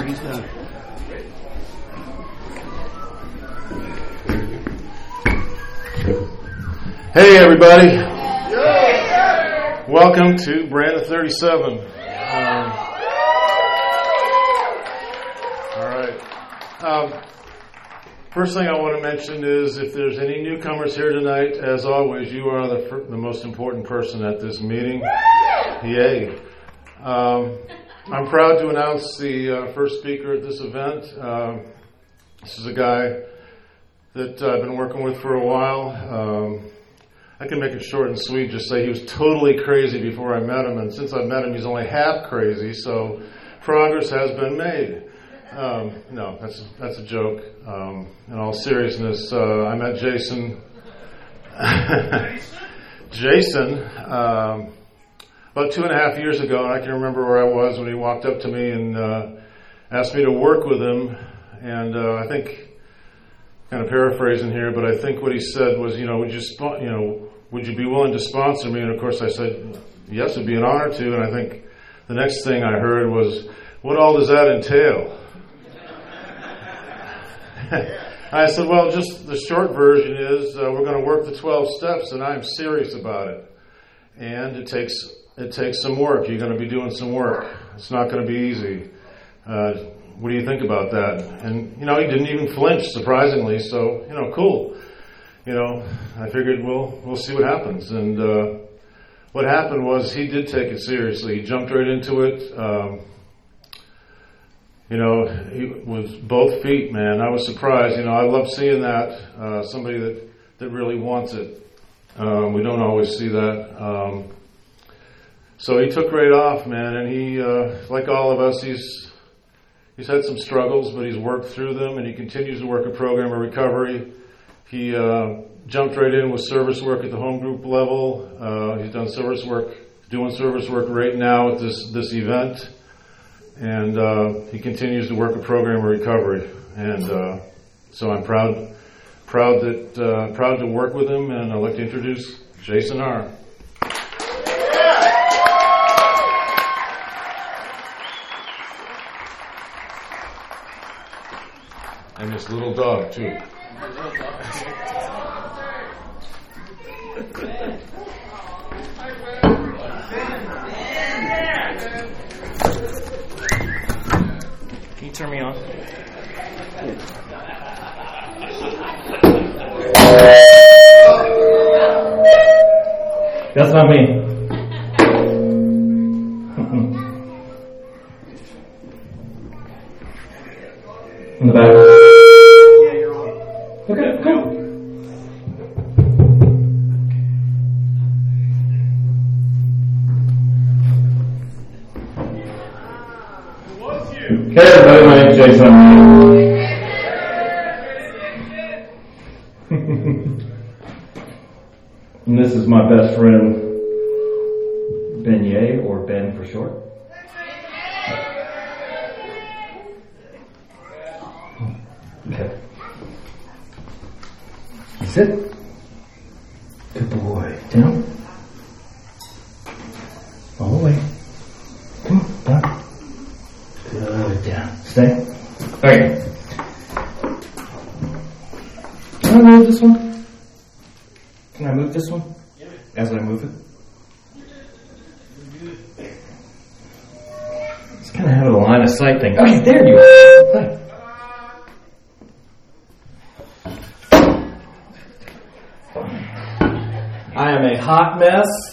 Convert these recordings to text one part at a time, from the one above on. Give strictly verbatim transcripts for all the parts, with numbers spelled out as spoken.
He's done. Hey everybody! Yeah. Welcome to Brandon thirty-seven. Um, all right. Um, first thing I want to mention is if there's any newcomers here tonight, as always, you are the, fir- the most important person at this meeting. Yay! Um, I'm proud to announce the uh, first speaker at this event. Um, this is a guy that I've been working with for a while. Um, I can make it short and sweet, just say he was totally crazy before I met him, and since I met him, he's only half crazy, so progress has been made. Um, no, that's, that's a joke. Um, in all seriousness, uh, I met Jason, Jason, um, about two and a half years ago, and I can remember where I was when he walked up to me and uh, asked me to work with him, and uh, I think, kind of paraphrasing here, but I think what he said was, you know, would you, spo- you know, would you be willing to sponsor me? And of course I said, yes, it'd be an honor to. And I think the next thing I heard was, what all does that entail? I said, well, just the short version is uh, we're going to work the twelve steps, and I'm serious about it. And it takes it takes some work. You're going to be doing some work. It's not going to be easy. Uh, What do you think about that? And, you know, he didn't even flinch, surprisingly. So, you know, cool. You know, I figured we'll, we'll see what happens. And uh, what happened was he did take it seriously. He jumped right into it. Um, you know, he, with both feet, man. I was surprised. You know, I love seeing that. Uh, somebody that, that really wants it. Um, we don't always see that. Um, so he took right off, man. And he, uh, like all of us, he's... He's had some struggles, but he's worked through them, and he continues to work a program of recovery. He uh, jumped right in with service work at the home group level. Uh, he's done service work, doing service work right now at this this event, and uh, he continues to work a program of recovery. And uh, so I'm proud, proud that uh, proud to work with him, and I'd like to introduce Jason R. And this little dog, too. Can you turn me on? That's not me. In the back. Okay, cool. Hey everybody, my name's Jason. And this is my best friend, Beignet, or Ben for short. Okay. Sit. Good boy. Down. All the way. Come on. Down. Good. Down. Stay. Okay. Can I move this one? Can I move this one? As I move it? It's kind of having a line of sight thing. Okay, there you are. Play. I am a hot mess.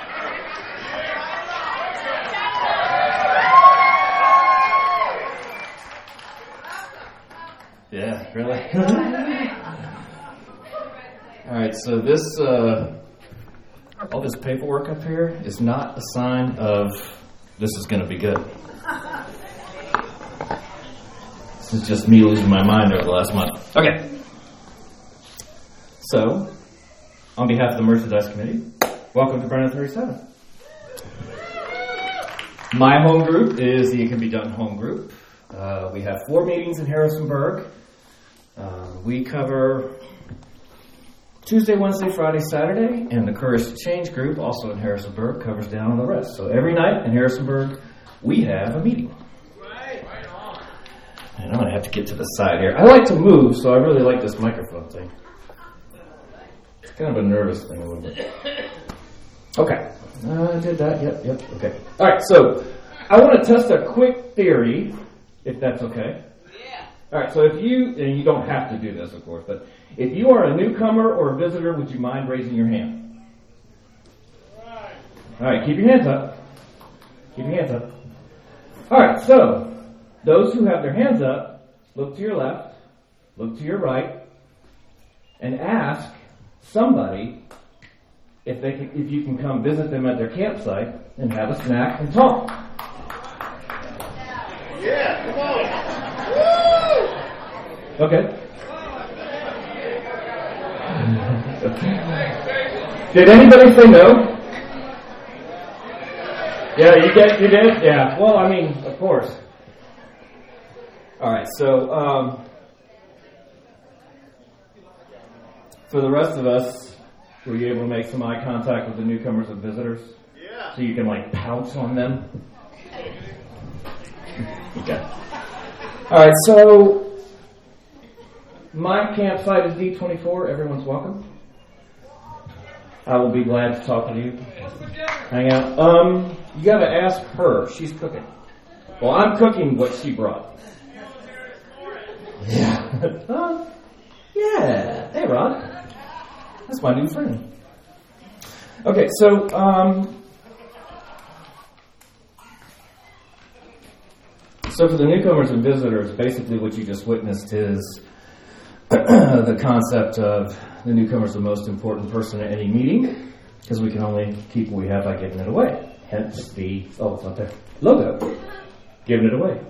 Yeah, really? Alright, so this, uh, all this paperwork up here is not a sign of this is going to be good. This is just me losing my mind over the last month. Okay. So, on behalf of the Merchandise Committee, welcome to Brandon thirty-seven. My home group is the It Can Be Done home group. Uh, we have four meetings in Harrisonburg. Uh, we cover Tuesday, Wednesday, Friday, Saturday, and the Courage to Change group, also in Harrisonburg, covers down on the rest. So every night in Harrisonburg, we have a meeting. have to get to the side here. I like to move, so I really like this microphone thing. It's kind of a nervous thing a little bit. Okay. Uh, I did that. Yep, yep. Okay. All right, so I want to test a quick theory, if that's okay. Yeah. All right, so if you, and you don't have to do this, of course, but if you are a newcomer or a visitor, would you mind raising your hand? All right, keep your hands up. Keep your hands up. All right, so those who have their hands up, look to your left, look to your right, and ask somebody if they can, if you can come visit them at their campsite and have a snack and talk. Yeah, come on. Woo! Okay. Did anybody say no? Yeah, you get, you did? Yeah. Well, I mean, of course. All right, so um, for the rest of us, were you able to make some eye contact with the newcomers and visitors? Yeah. So you can, like, pounce on them? Okay. All right, so my campsite is D twenty-four. Everyone's welcome. I will be glad to talk to you. Hang out. Um, you got to ask her. She's cooking. Well, I'm cooking what she brought. Yeah. uh, yeah. Hey, Rod. That's my new friend. Okay, so um, so for the newcomers and visitors, basically what you just witnessed is the concept of the newcomer's the most important person at any meeting, because we can only keep what we have by giving it away. Hence the, oh, it's not there, logo, giving it away.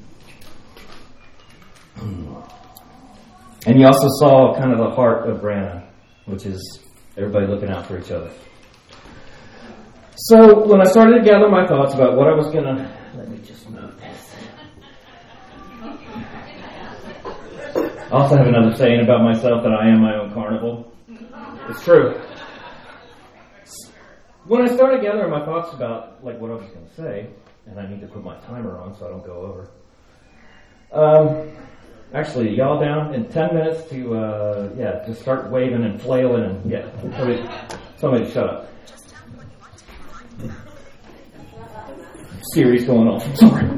And you also saw kind of the heart of Branna, which is everybody looking out for each other. So when I started to gather my thoughts about what I was going to, let me just move this. I also have another saying about myself, that I am my own carnival. It's true. When I started gathering my thoughts about like what I was going to say, and I need to put my timer on so I don't go over. Um, actually, y'all down in ten minutes to uh, yeah, just start waving and flailing and yeah. Somebody, somebody shut up. Series going on. Sorry.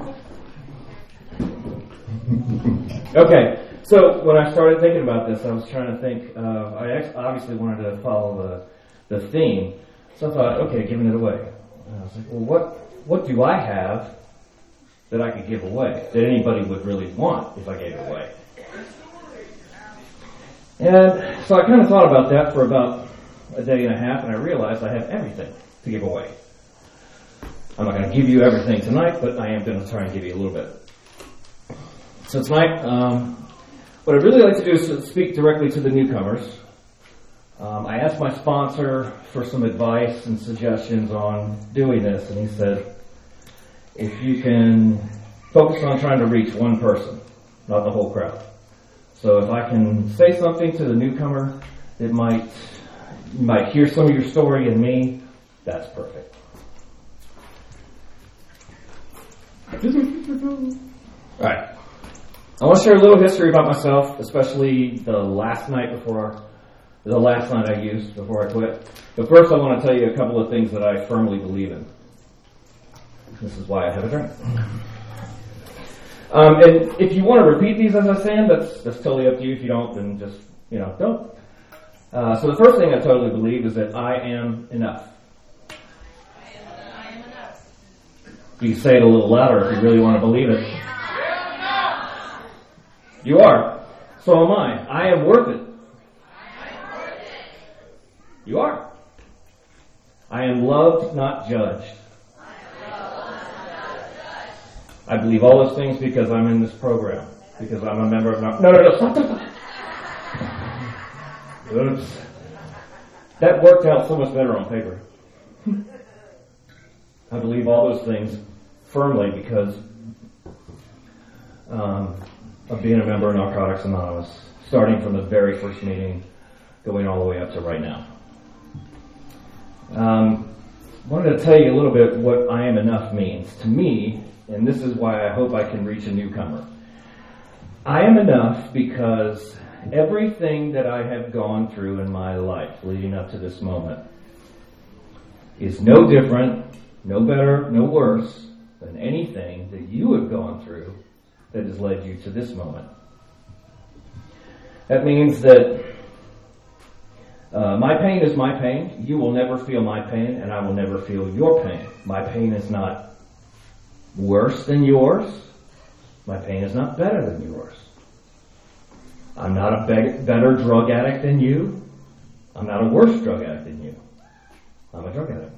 Okay. So when I started thinking about this, I was trying to think. Uh, I obviously wanted to follow the the theme, so I thought, okay, giving it away. And I was like, well, what what do I have that I could give away that anybody would really want if I gave it away? And so I kind of thought about that for about a day and a half, and I realized I have everything to give away. I'm not going to give you everything tonight, but I am going to try and give you a little bit. So tonight. Um, What I'd really like to do is to speak directly to the newcomers. Um, I asked my sponsor for some advice and suggestions on doing this, and he said, if you can focus on trying to reach one person, not the whole crowd. So if I can say something to the newcomer that might, you might hear some of your story in me, that's perfect. All right. I want to share a little history about myself, especially the last night before, the last night I used before I quit. But first I want to tell you a couple of things that I firmly believe in. This is why I have a drink. Um, and if you want to repeat these as I say them, that's, that's totally up to you. If you don't, then just, you know, don't. Uh, so the first thing I totally believe is that I am enough. I am enough. You can say it a little louder if you really want to believe it. You are. So am I. I am worth it. You are. I am loved, not judged. I believe all those things because I'm in this program. Because I'm a member of... No, no, no, stop, stop. Oops. That worked out so much better on paper. I believe all those things firmly because... Um, of being a member of Narcotics Anonymous, starting from the very first meeting, going all the way up to right now. Um, I wanted to tell you a little bit what I am enough means to me, and this is why I hope I can reach a newcomer. I am enough because everything that I have gone through in my life leading up to this moment is no different, no better, no worse than anything that you have gone through that has led you to this moment. That means that uh, my pain is my pain. You will never feel my pain, and I will never feel your pain. My pain is not worse than yours. My pain is not better than yours. I'm not a be- better drug addict than you. I'm not a worse drug addict than you. I'm a drug addict.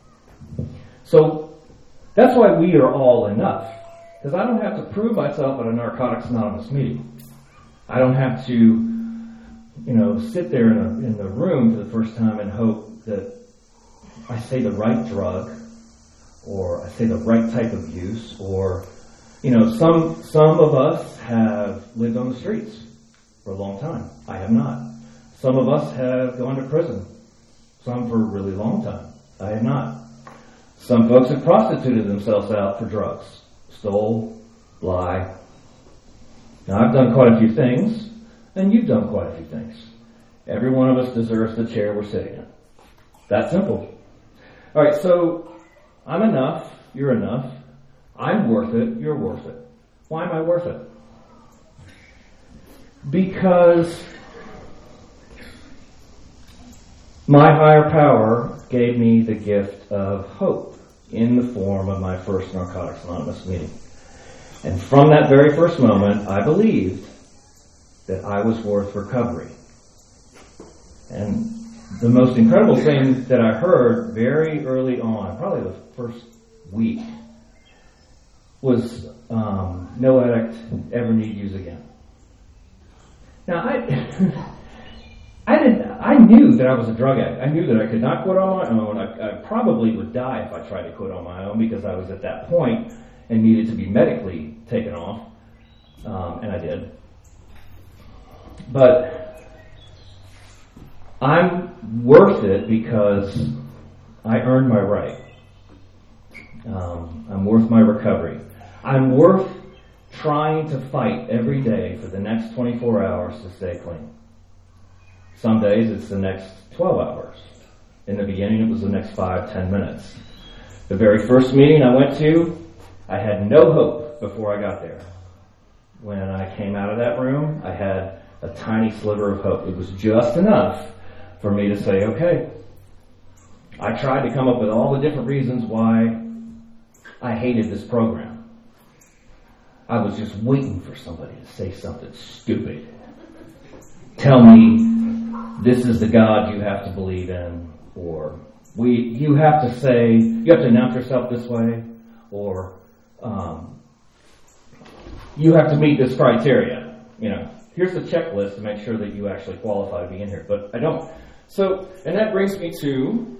So that's why we are all enough. Because I don't have to prove myself at a Narcotics Anonymous meeting. I don't have to, you know, sit there in, a, in the room for the first time and hope that I say the right drug, or I say the right type of use, or, you know, some some of us have lived on the streets for a long time. I have not. Some of us have gone to prison. Some for a really long time. I have not. Some folks have prostituted themselves out for drugs. Stole, lie. Now, I've done quite a few things, and you've done quite a few things. Every one of us deserves the chair we're sitting in. That simple. All right, so I'm enough, you're enough. I'm worth it, you're worth it. Why am I worth it? Because my higher power gave me the gift of hope in the form of my first Narcotics Anonymous meeting. And from that very first moment, I believed that I was worth recovery. And the most incredible thing that I heard very early on, probably the first week, was um, no addict ever need use again. Now, I I didn't. I knew that I was a drug addict. I knew that I could not quit on my own. I, I probably would die if I tried to quit on my own, because I was at that point and needed to be medically taken off, um, and I did. But I'm worth it because I earned my right. Um, I'm worth my recovery. I'm worth trying to fight every day for the next twenty-four hours to stay clean. Some days it's the next twelve hours. In the beginning it was the next five, ten minutes. The very first meeting I went to, I had no hope before I got there. When I came out of that room, I had a tiny sliver of hope. It was just enough for me to say, okay. I tried to come up with all the different reasons why I hated this program. I was just waiting for somebody to say something stupid. Tell me, this is the God you have to believe in, or we, you have to say, you have to announce yourself this way, or um, you have to meet this criteria. You know, here's the checklist to make sure that you actually qualify to be in here, but I don't. So, and that brings me to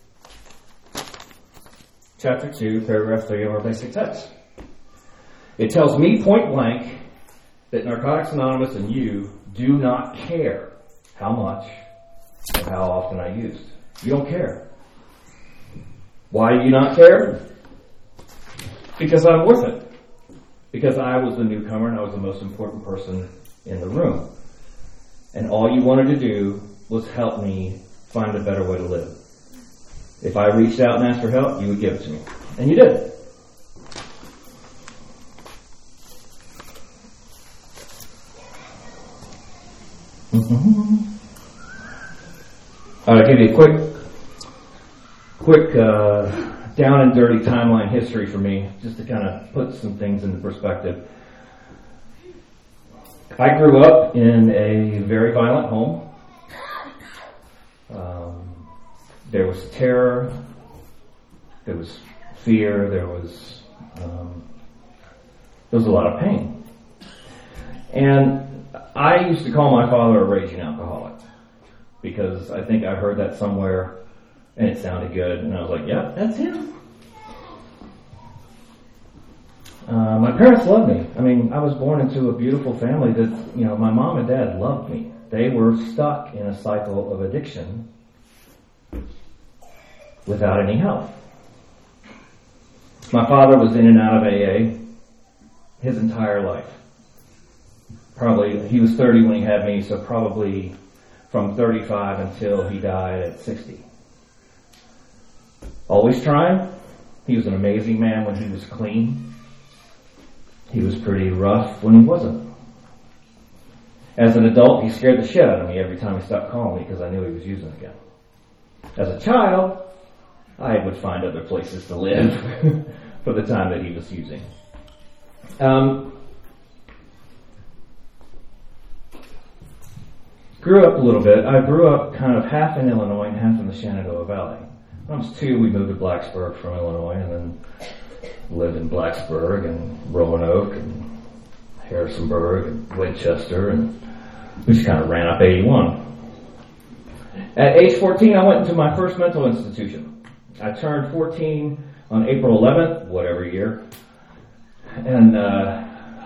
chapter two, paragraph three of our basic text. It tells me point blank that Narcotics Anonymous and you do not care how much or how often I used. You don't care. Why do you not care? Because I'm worth it. Because I was the newcomer and I was the most important person in the room. And all you wanted to do was help me find a better way to live. If I reached out and asked for help, you would give it to me. And you did. Mm-hmm. I'll give you a quick, quick uh, down and dirty timeline history for me, just to kind of put some things into perspective. I grew up in a very violent home. Um, there was terror, there was fear, there was um, there was a lot of pain. And I used to call my father a raging alcoholic because I think I heard that somewhere and it sounded good, and I was like, yeah, that's him. Uh, my parents loved me. I mean, I was born into a beautiful family that, you know, my mom and dad loved me. They were stuck in a cycle of addiction without any help. My father was in and out of A A his entire life. probably, he was thirty when he had me, so probably from thirty-five until he died at sixty. Always trying. He was an amazing man when he was clean. He was pretty rough when he wasn't. As an adult, he scared the shit out of me every time he stopped calling me because I knew he was using again. As a child, I would find other places to live for the time that he was using. Um, grew up a little bit. I grew up kind of half in Illinois and half in the Shenandoah Valley. When I was two, we moved to Blacksburg from Illinois and then lived in Blacksburg and Roanoke and Harrisonburg and Winchester, and we just kind of ran up eighty-one. At age fourteen, I went into my first mental institution. I turned fourteen on April eleventh, whatever year, and uh,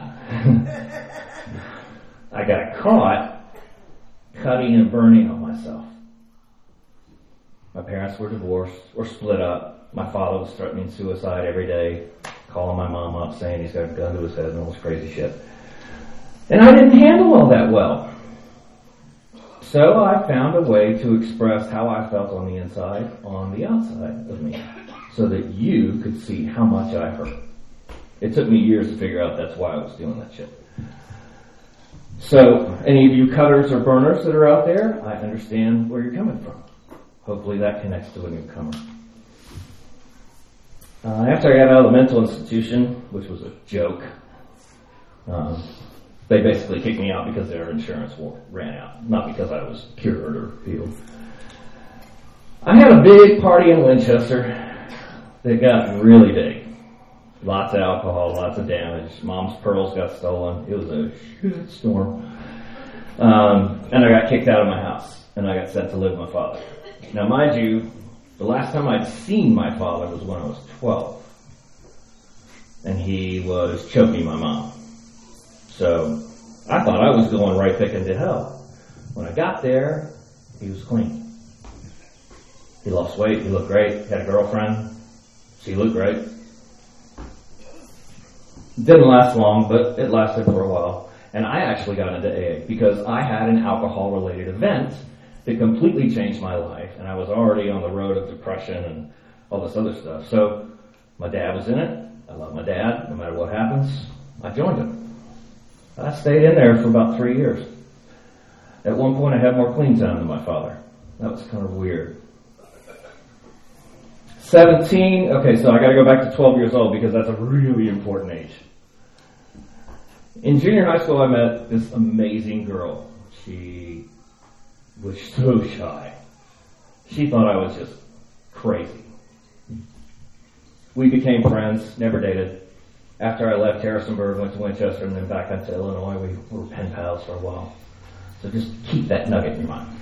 I got caught cutting and burning on myself. My parents were divorced or split up. My father was threatening suicide every day, calling my mom up saying he's got a gun to his head and all this crazy shit. And I didn't handle all that well. So I found a way to express how I felt on the inside, on the outside of me, so that you could see how much I hurt. It took me years to figure out that's why I was doing that shit. So, any of you cutters or burners that are out there, I understand where you're coming from. Hopefully that connects to a newcomer. Uh, after I got out of the mental institution, which was a joke, um, they basically kicked me out because their insurance ran out, not because I was cured or healed. I had a big party in Winchester that got really big. Lots of alcohol, lots of damage. Mom's pearls got stolen. It was a shit storm. Um, and I got kicked out of my house, and I got sent to live with my father. Now, mind you, the last time I'd seen my father was when I was twelve. And he was choking my mom. So, I thought I was going right thick into hell. When I got there, he was clean. He lost weight, he looked great, had a girlfriend, she looked great. Didn't last long, but it lasted for a while. And I actually got into A A because I had an alcohol-related event that completely changed my life, and I was already on the road of depression and all this other stuff. So my dad was in it. I love my dad. No matter what happens, I joined him. I stayed in there for about three years. At one point, I had more clean time than my father. That was kind of weird. seventeen, okay, so I got to go back to twelve years old because that's a really important age. In junior high school, I met this amazing girl. She was so shy. She thought I was just crazy. We became friends, never dated. After I left Harrisonburg, went to Winchester, and then back up to Illinois, we were pen pals for a while. So just keep that nugget in your mind.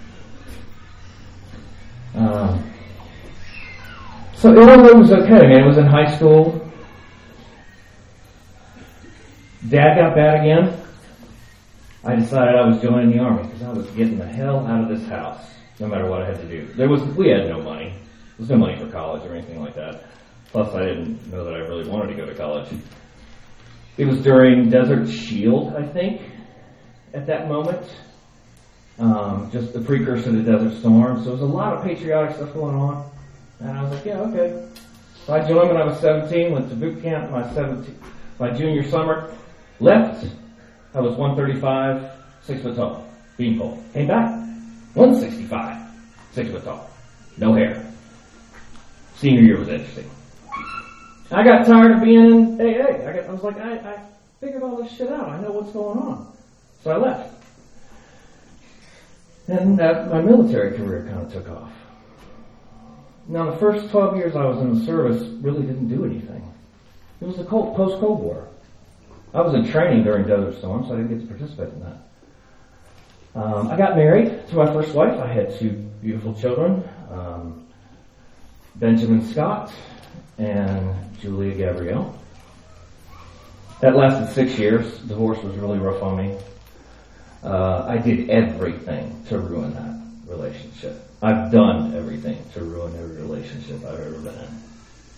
Um, so Illinois was okay, man. It was in high school. Dad got bad again. I decided I was joining the Army because I was getting the hell out of this house, no matter what I had to do. There was, we had no money. There was no money for college or anything like that. Plus, I didn't know that I really wanted to go to college. It was during Desert Shield, I think, at that moment. Um, just the precursor to Desert Storm. So there was a lot of patriotic stuff going on. And I was like, yeah, okay. So I joined when I was seventeen, went to boot camp my seventeen, my junior summer, left. I was one thirty-five, six foot tall, beanpole. Came back, one sixty-five, six foot tall, no hair. Senior year was interesting. I got tired of being in A A. I, got, I was like, I, I figured all this shit out. I know what's going on. So I left. And that, my military career kind of took off. Now, the first twelve years I was in the service really didn't do anything. It was the cold, post-Cold War. I was in training during Desert Storm, so I didn't get to participate in that. Um, I got married to my first wife. I had two beautiful children, um, Benjamin Scott and Julia Gabrielle. That lasted six years. Divorce was really rough on me. Uh, I did everything to ruin that relationship. I've done everything to ruin every relationship I've ever been in.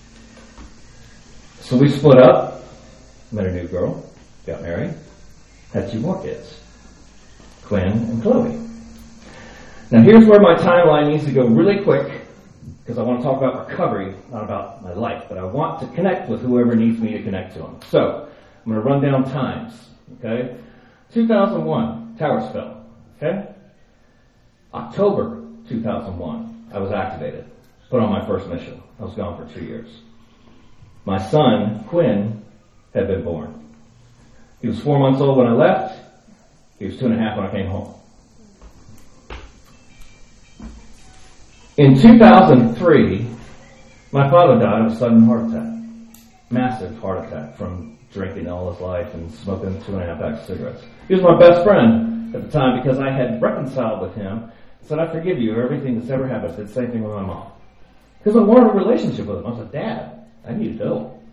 So we split up, met a new girl, got married. had two more kids, Quinn and Chloe. Now here's where my timeline needs to go really quick, because I want to talk about recovery, not about my life, but I want to connect with whoever needs me to connect to them. So, I'm going to run down times, okay? two thousand one, towers fell, okay? October two thousand one, I was activated, put on my first mission. I was gone for two years. My son, Quinn, had been born. He was four months old when I left. He was two and a half when I came home. In two thousand three, my father died of a sudden heart attack. Massive heart attack from drinking all his life and smoking two and a half packs of cigarettes. He was my best friend at the time because I had reconciled with him. I said, I forgive you for everything that's ever happened. I did the same thing with my mom. Because I wanted a relationship with him. I said, Dad, I need help.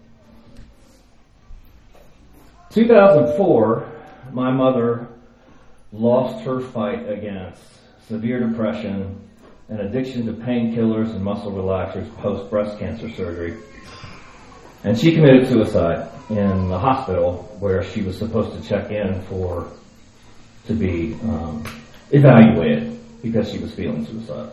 two thousand four, my mother lost her fight against severe depression and addiction to painkillers and muscle relaxers post breast cancer surgery. And she committed suicide in the hospital where she was supposed to check in for, to be um, evaluated because she was feeling suicidal.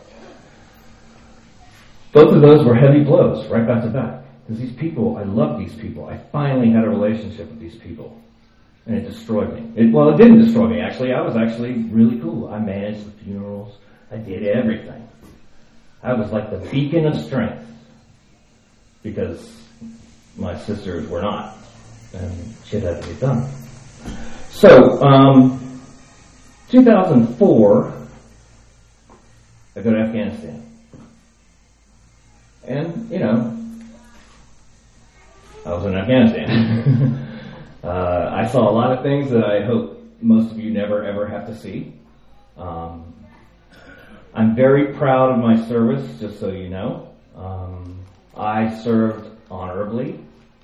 Both of those were heavy blows, right back to back. Because these people, I love these people. I finally had a relationship with these people. And it destroyed me. It, well, it didn't destroy me, actually. I was actually really cool. I managed the funerals. I did everything. I was like the beacon of strength. Because my sisters were not. And shit had to be done. So, um, two thousand four, I go to Afghanistan. And, you know, I was in Afghanistan. uh, I saw a lot of things that I hope most of you never ever have to see. Um, I'm very proud of my service, just so you know. Um, I served honorably.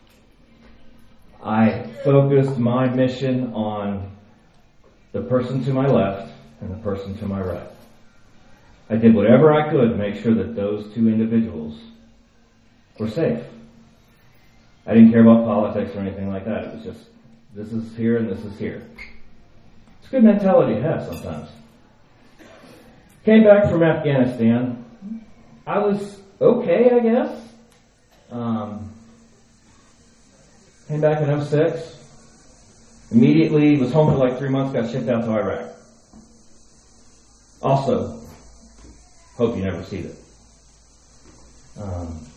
I focused my mission on the person to my left and the person to my right. I did whatever I could to make sure that those two individuals were safe. I didn't care about politics or anything like that. It was just, this is here and this is here. It's a good mentality to have sometimes. Came back from Afghanistan. I was okay, I guess. Um, came back in oh six. Immediately was home for like three months, got shipped out to Iraq. Also, hope you never see it. Um,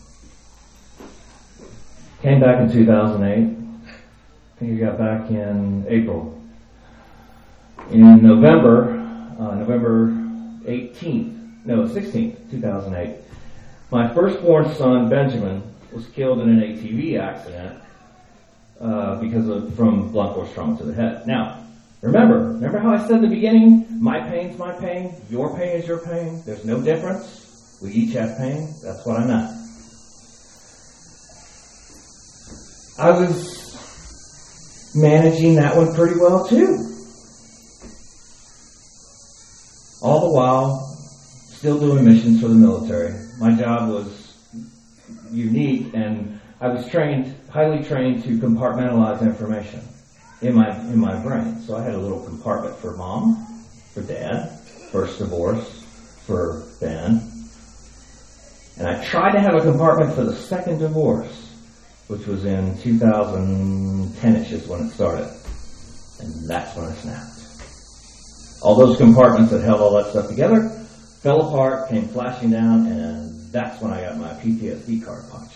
came back in two thousand eight. I think I got back in April. In November, uh, November eighteenth, no, sixteenth, two thousand eight, my firstborn son, Benjamin, was killed in an A T V accident uh, because of from blunt force trauma to the head. Now, remember, remember how I said at the beginning, my pain's my pain, your pain is your pain, there's no difference, we each have pain, that's what I meant. I was managing that one pretty well too. All the while, still doing missions for the military. My job was unique, and I was trained, highly trained to compartmentalize information in my in my brain. So I had a little compartment for mom, for dad, first divorce, for Ben. And I tried to have a compartment for the second divorce, which was in two thousand ten-ish is when it started. And that's when I snapped. All those compartments that held all that stuff together fell apart, came flashing down, and that's when I got my P T S D card punched.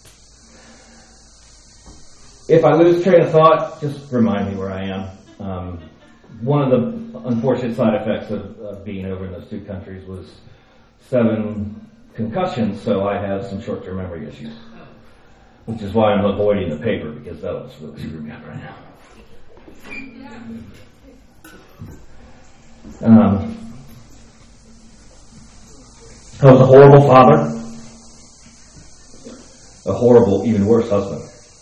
If I lose train of thought, just remind me where I am. Um, one of the unfortunate side effects of, of being over in those two countries was seven concussions, so I have some short-term memory issues, which is why I'm avoiding the paper, because that'll just really screw me up right now. Um, I was a horrible father, a horrible, even worse husband.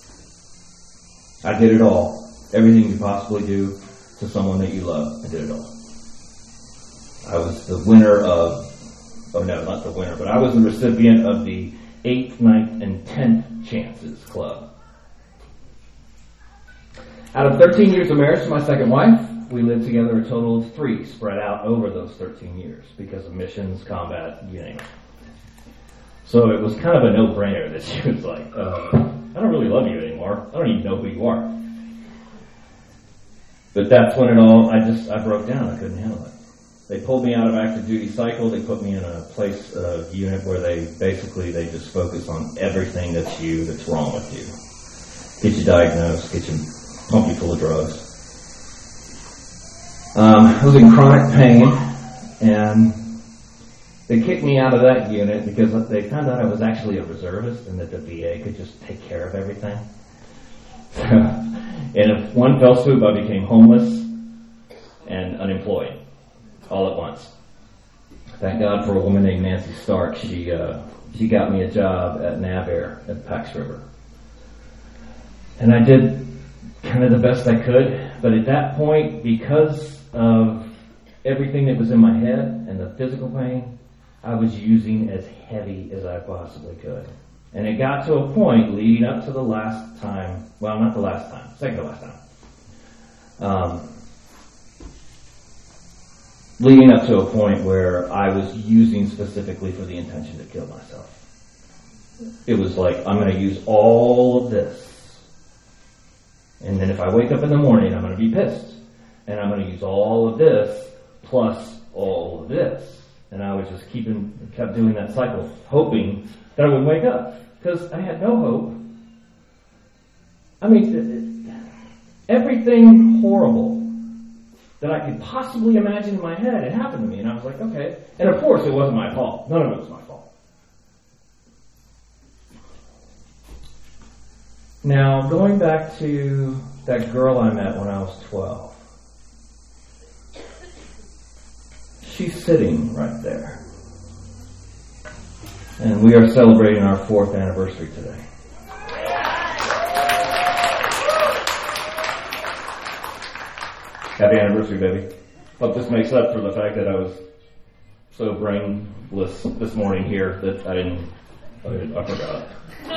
I did it all. Everything you could possibly do to someone that you love, I did it all. I was the winner of, oh no, not the winner, but I was the recipient of the eighth, ninth, and tenth chances club. Out of thirteen years of marriage to my second wife, we lived together a total of three, spread out over those thirteen years because of missions, combat, you name it. So it was kind of a no-brainer that she was like, uh, I don't really love you anymore. I don't even know who you are. But that's when it all, I just, I broke down. I couldn't handle it. They pulled me out of active duty cycle. They put me in a place, a unit where they basically, they just focus on everything that's you, that's wrong with you. Get you diagnosed, get you, pump you full of drugs. Um, I was in chronic pain, and they kicked me out of that unit because they found out I was actually a reservist and that the V A could just take care of everything. And in one fell swoop, I became homeless and unemployed all at once. Thank God for a woman named Nancy Stark. She uh, she got me a job at NavAir at Pax River. And I did kind of the best I could, but at that point, because of everything that was in my head and the physical pain, I was using as heavy as I possibly could. And it got to a point leading up to the last time, well, not the last time, second to last time, um, leading up to a point where I was using specifically for the intention to kill myself. It was like, I'm going to use all of this. And then if I wake up in the morning, I'm going to be pissed. And I'm going to use all of this plus all of this. And I was just keeping, kept doing that cycle, hoping that I would wake up. Because I had no hope. I mean, everything horrible that I could possibly imagine in my head had happened to me. And I was like, okay. And of course, it wasn't my fault. None of it was my fault. Now, going back to that girl I met when I was twelve. She's sitting right there. And we are celebrating our fourth anniversary today. Happy anniversary, baby. Hope this makes up for the fact that I was so brainless this morning here that I didn't, I, didn't, I forgot.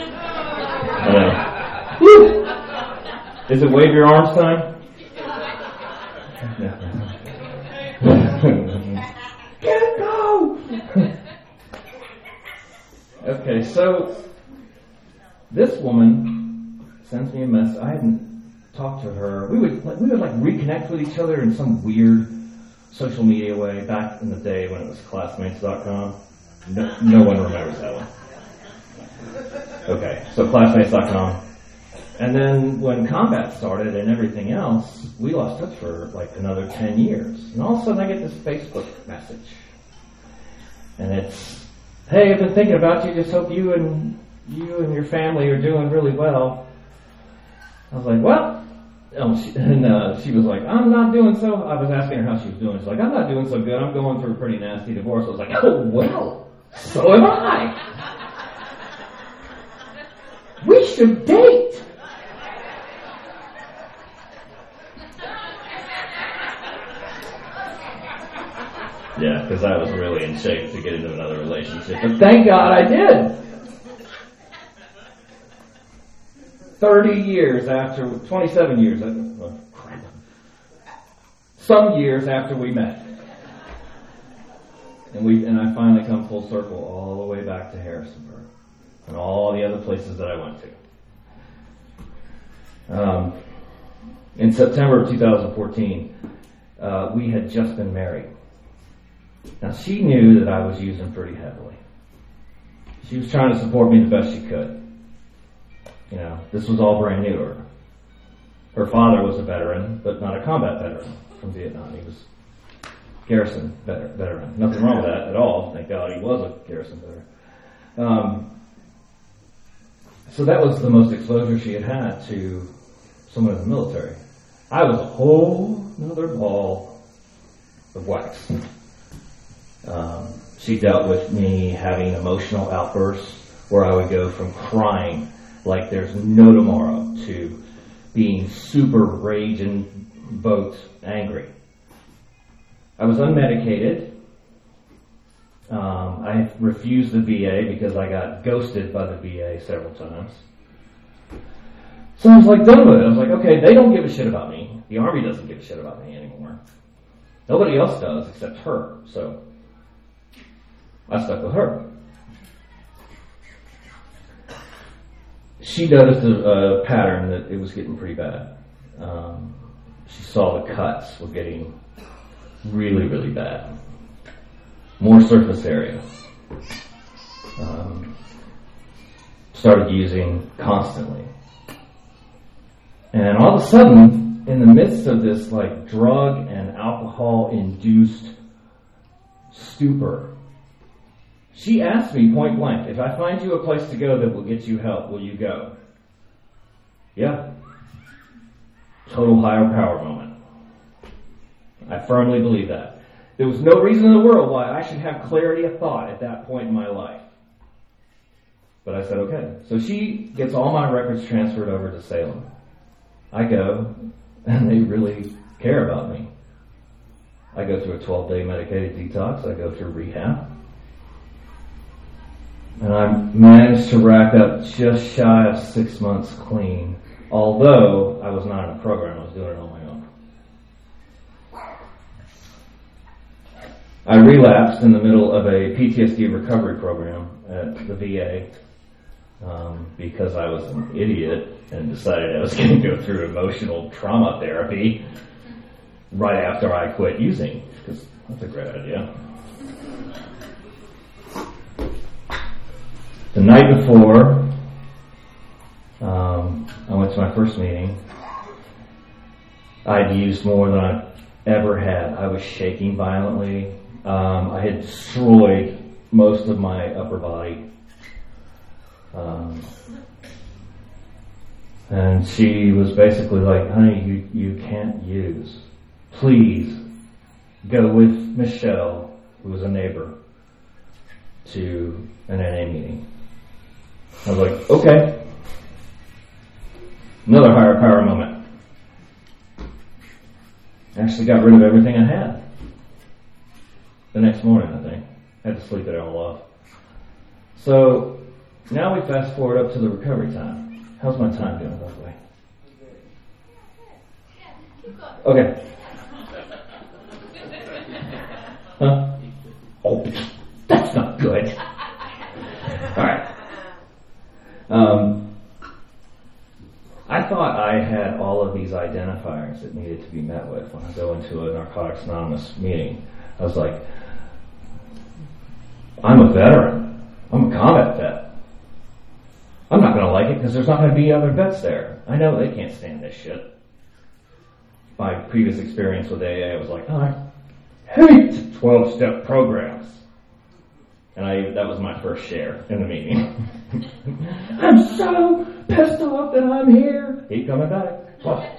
Uh, woo! Is it wave your arms time? Get go! Okay, so this woman sends me a message. I hadn't talked to her. We would we would like reconnect with each other in some weird social media way back in the day when it was classmates dot com. No, no one remembers that one. Okay, so classmates dot com. And then when combat started and everything else, we lost touch for like another ten years. And all of a sudden I get this Facebook message. And it's, hey, I've been thinking about you, just hope you and you and your family are doing really well. I was like, well, um, she, and uh, she was like, I'm not doing so, I was asking her how she was doing. She's like, I'm not doing so good, I'm going through a pretty nasty divorce. I was like, oh, well, so am I. We should date. Yeah, because I was really in shape to get into another relationship. But thank God I did. thirty years after, twenty-seven years, oh, crap. Some years after we met. And we and I finally come full circle all the way back to Harrisonburg and all the other places that I went to. Um, in September of two thousand fourteen, uh, we had just been married. Now, she knew that I was using pretty heavily. She was trying to support me the best she could. You know, this was all brand new to her. Her father was a veteran, but not a combat veteran from Vietnam. He was garrison veteran. Nothing wrong with that at all. Thank God he was a garrison veteran. Um, so that was the most exposure she had had to someone in the military. I was a whole nother ball of wax. Um, she dealt with me having emotional outbursts where I would go from crying like there's no tomorrow to being super raging, boat angry. I was unmedicated. Um, I refused the V A because I got ghosted by the V A several times. So I was like done with it. I was like, okay, they don't give a shit about me. The Army doesn't give a shit about me anymore. Nobody else does except her. So I stuck with her. She noticed a, a pattern that it was getting pretty bad. Um, she saw the cuts were getting really, really bad. More surface area. Um, started using constantly. And all of a sudden, in the midst of this like drug and alcohol induced stupor, she asked me point blank, if I find you a place to go that will get you help, will you go? Yeah. Total higher power moment. I firmly believe that. There was no reason in the world why I should have clarity of thought at that point in my life. But I said, okay. So she gets all my records transferred over to Salem. I go, and they really care about me. I go through a twelve-day medicated detox. I go through rehab. And I managed to rack up just shy of six months clean, although I was not in a program. I was doing it on my own. I relapsed in the middle of a P T S D recovery program at the V A um, because I was an idiot and decided I was going to go through emotional trauma therapy right after I quit using, because that's a great idea. The night before, um, I went to my first meeting. I'd used more than I've ever had. I was shaking violently. Um, I had destroyed most of my upper body. Um, and she was basically like, honey, you, you can't use. Please go with Michelle, who was a neighbor, to an N A meeting. I was like, okay. Another higher power moment. I actually got rid of everything I had. The next morning, I think. I had to sleep it all off. So, now we fast forward up to the recovery time. How's my time doing, by the way? Okay. Huh? Oh, that's not good. Alright. Um, I thought I had all of these identifiers that needed to be met with when I go into a Narcotics Anonymous meeting. I was like, I'm a veteran. I'm a combat vet. I'm not going to like it because there's not going to be other vets there. I know they can't stand this shit. My previous experience with A A, I was like, oh, I hate twelve-step programs. And I that was my first share in the meeting. I'm so pissed off that I'm here. Keep coming back. What?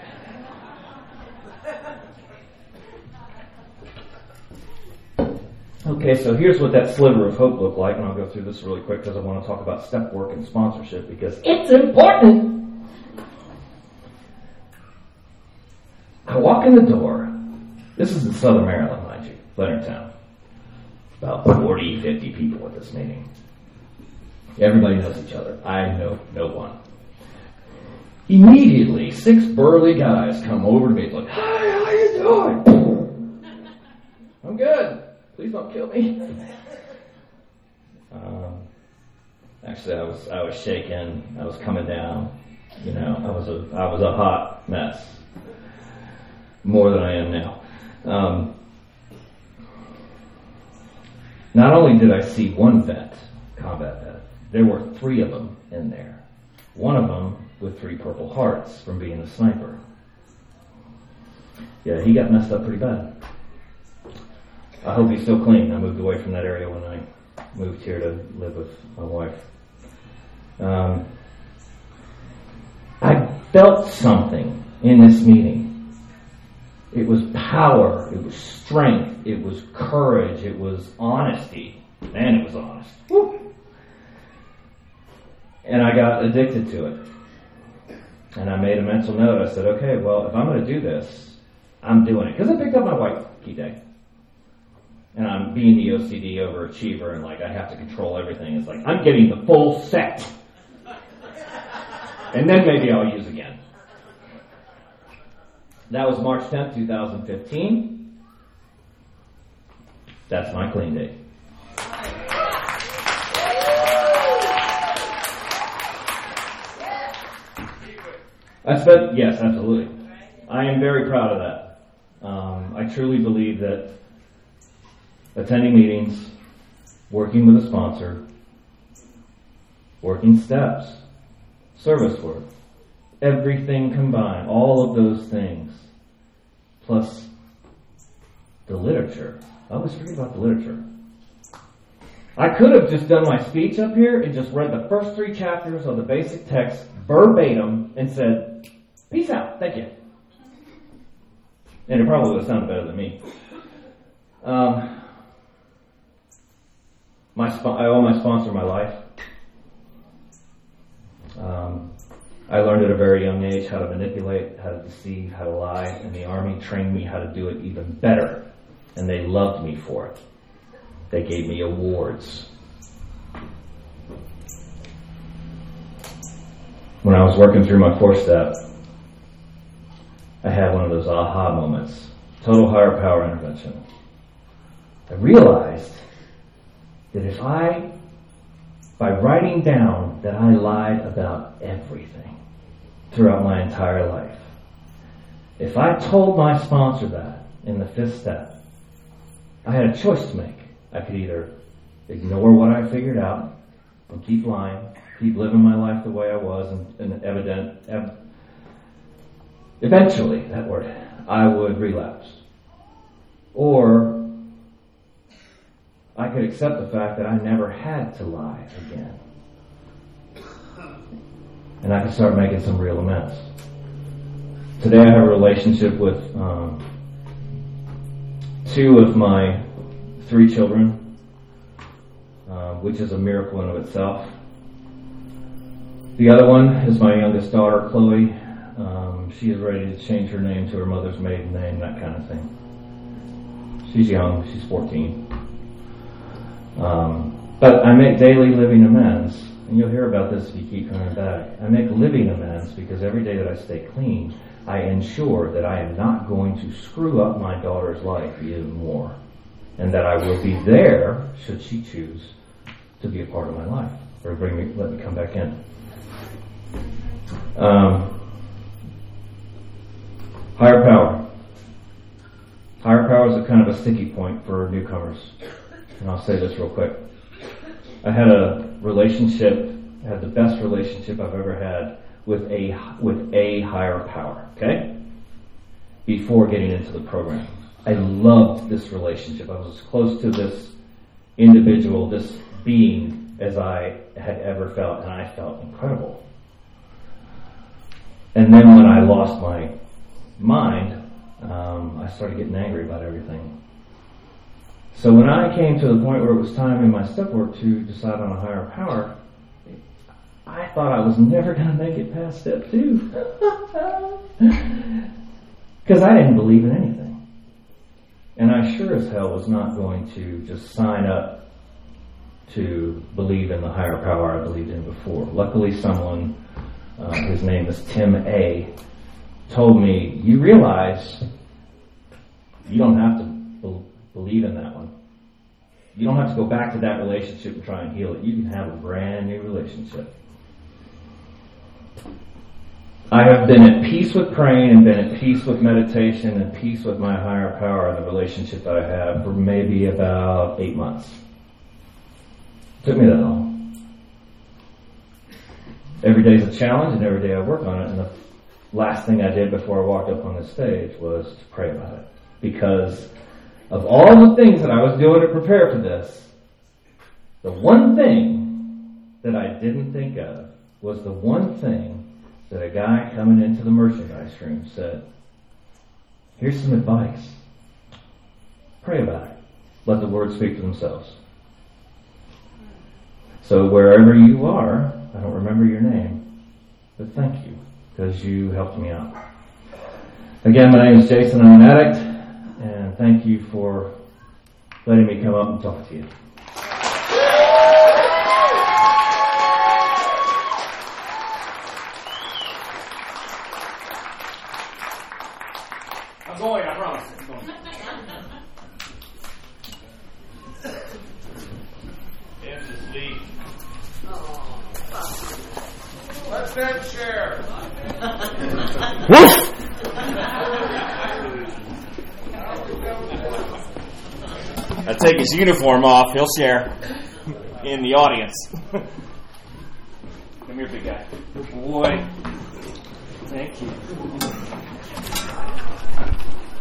Okay, so here's what that sliver of hope looked like, and I'll go through this really quick because I want to talk about step work and sponsorship because it's important. I walk in the door. This is in Southern Maryland, mind you, Leonardtown. About forty, fifty people at this meeting. Everybody knows each other. I know no one. Immediately, six burly guys come over to me like, hi, how you doing? I'm good. Please don't kill me. Um, actually, I was I was shaking. I was coming down. You know, I was a I was a hot mess. More than I am now. Um, not only did I see one vet, combat vet, there were three of them in there. One of them with three Purple Hearts from being a sniper. Yeah, he got messed up pretty bad. I hope he's still clean. I moved away from that area when I moved here to live with my wife. Um, I felt something in this meeting. It was power, it was strength, it was courage, it was honesty. Man, it was honest. Woo. And I got addicted to it. And I made a mental note. I said, okay, well, if I'm going to do this, I'm doing it. Because I picked up my white key day. And I'm being the O C D overachiever and like I have to control everything. It's like, I'm getting the full set. And then maybe I'll use again. That was March tenth, twenty fifteen. That's my clean date. I spent, yes, absolutely. I am very proud of that. Um, I truly believe that attending meetings, working with a sponsor, working steps, service work, everything combined, all of those things, plus the literature. I always forget about the literature. I could have just done my speech up here and just read the first three chapters of the basic text verbatim and said, peace out, thank you. And it probably would have sounded better than me. Um, my sp- I owe my sponsor my life. Um, I learned at a very young age how to manipulate, how to deceive, how to lie, and the Army trained me how to do it even better. And they loved me for it. They gave me awards. When I was working through my four-step, I had one of those aha moments. Total higher power intervention. I realized that if I, by writing down that I lied about everything throughout my entire life, if I told my sponsor that in the fifth step, I had a choice to make. I could either ignore what I figured out and keep lying, keep living my life the way I was, and, and evident, ev- eventually, that word, I would relapse. Or I could accept the fact that I never had to lie again. And I could start making some real amends. Today I have a relationship with um, two of my three children, uh, which is a miracle in of itself. The other one is my youngest daughter, Chloe. Um, she is ready to change her name to her mother's maiden name, that kind of thing. She's young, she's fourteen. Um, but I make daily living amends, and you'll hear about this if you keep coming back. I make living amends because every day that I stay clean, I ensure that I am not going to screw up my daughter's life even more, and that I will be there should she choose to be a part of my life or bring me, let me come back in. Um, higher power. Higher power is a kind of a sticky point for newcomers. And I'll say this real quick. I had a relationship, had the best relationship I've ever had with a with a higher power, okay? Before getting into the program. I loved this relationship. I was as close to this individual, this being, as I had ever felt, and I felt incredible. And then when I lost my mind, um, I started getting angry about everything. So when I came to the point where it was time in my step work to decide on a higher power, I thought I was never going to make it past step two. Because I didn't believe in anything. And I sure as hell was not going to just sign up to believe in the higher power I believed in before. Luckily someone, uh, his name is Tim A., told me, you realize you don't have to be- believe in that one. You don't have to go back to that relationship and try and heal it. You can have a brand new relationship. I have been at peace with praying and been at peace with meditation and peace with my higher power and the relationship that I have for maybe about eight months. It took me that long. Every day is a challenge and every day I work on it, and the last thing I did before I walked up on the stage was to pray about it. Because of all the things that I was doing to prepare for this, the one thing that I didn't think of was the one thing that a guy coming into the merchandise room said, here's some advice. Pray about it. Let the words speak for themselves. So wherever you are, I don't remember your name, but thank you, because you helped me out. Again, my name is Jason. I'm an addict, and thank you for letting me come up and talk to you. I'm going, I promise. I'm going. Kansas lead. Let's then share. Woof! I take his uniform off. He'll share in the audience. Come here, big guy. Good boy. Thank you.